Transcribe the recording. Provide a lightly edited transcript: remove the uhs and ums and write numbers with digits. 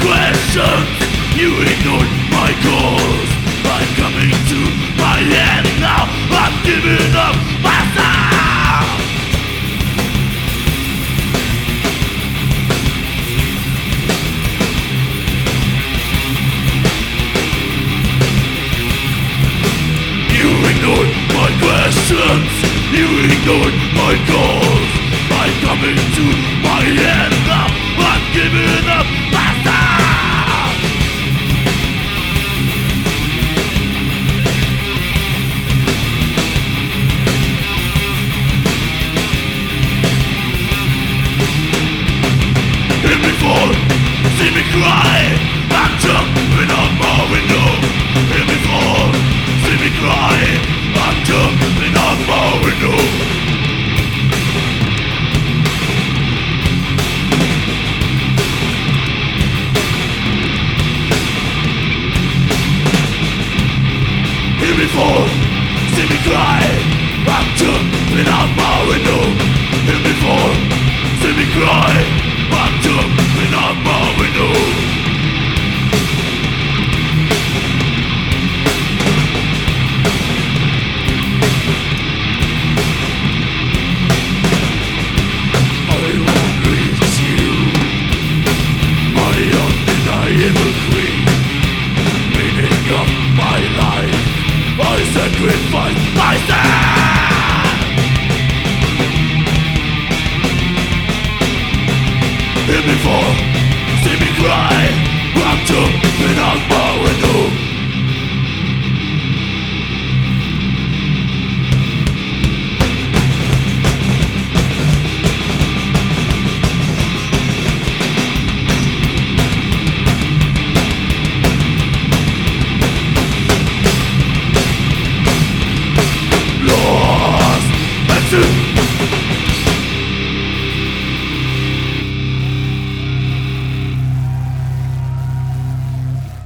questions, you ignored my calls. I'm coming to my end now, I'm giving up myself. You ignored my questions, you ignored my calls. I'm coming to my end now, I'm giving up myself. Hear me fall, see me cry, I'm jumping out my window. Hear me fall, see me cry, I'm jumping out my window. Hear me fall, see me cry, I'm jumping out my window. Hear me fall, see me cry, I'm jumping out my window. I won't reach you, my undeniable queen, meaning of my life. I sacrifice myself. Hear me fall, see me cry, I'm jumping out my way.